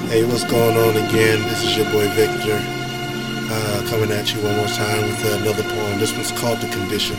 Hey, what's going on again? This is your boy Victor, coming at you one more time with another poem. This one's called The Condition.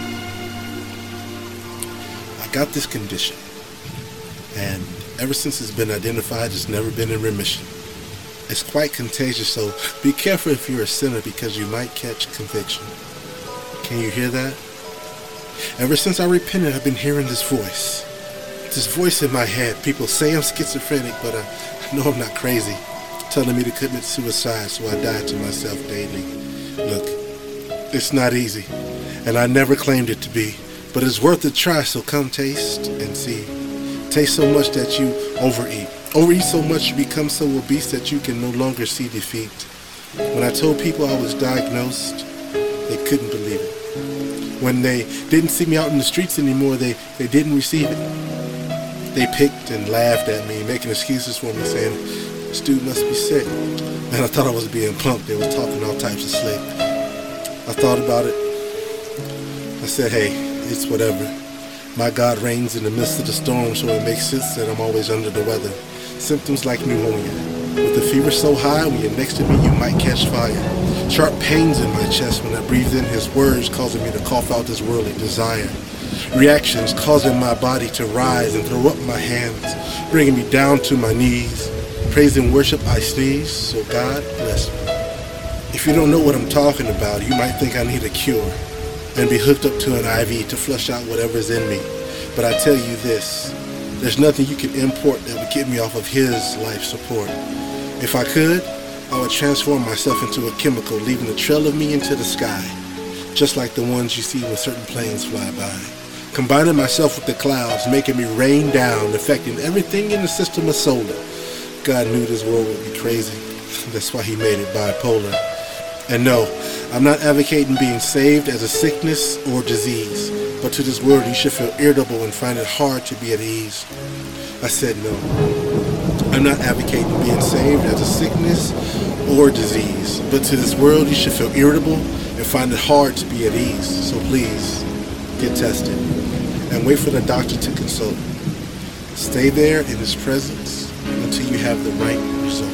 I got this condition, and ever since it's been identified, it's never been in remission. It's quite contagious, so be careful if you're a sinner because you might catch conviction. Can you hear that? Ever since I repented, I've been hearing this voice. This voice in my head. People say I'm schizophrenic, but I know I'm not crazy. Telling me to commit suicide, so I die to myself daily. Look, it's not easy, and I never claimed it to be. But it's worth a try, so come taste and see. Taste so much that you overeat. Overeat so much you become so obese that you can no longer see defeat. When I told people I was diagnosed, they couldn't believe it. When they didn't see me out in the streets anymore, they didn't receive it. They picked and laughed at me, making excuses for me, saying, "This dude must be sick." And I thought I was being punked. They were talking all types of slick. I thought about it. I said, hey, it's whatever. My God reigns in the midst of the storm, so it makes sense that I'm always under the weather. Symptoms like pneumonia. With the fever so high, when you're next to me, you might catch fire. Sharp pains in my chest when I breathe in his words, causing me to cough out this worldly desire. Reactions causing my body to rise and throw up my hands, bringing me down to my knees. Praise and worship I sneeze, so God bless me. If you don't know what I'm talking about, you might think I need a cure and be hooked up to an IV to flush out whatever's in me. But I tell you this, there's nothing you can import that would get me off of his life support. If I could, I would transform myself into a chemical, leaving a trail of me into the sky, just like the ones you see when certain planes fly by. Combining myself with the clouds, making me rain down, affecting everything in the system of solar. God knew this world would be crazy. That's why he made it bipolar. And no, I'm not advocating being saved as a sickness or disease, but to this world you should feel irritable and find it hard to be at ease. I said no. I'm not advocating being saved as a sickness or disease, but to this world you should feel irritable and find it hard to be at ease. So please, get tested and wait for the doctor to consult. Stay there in his presence until you have the right result.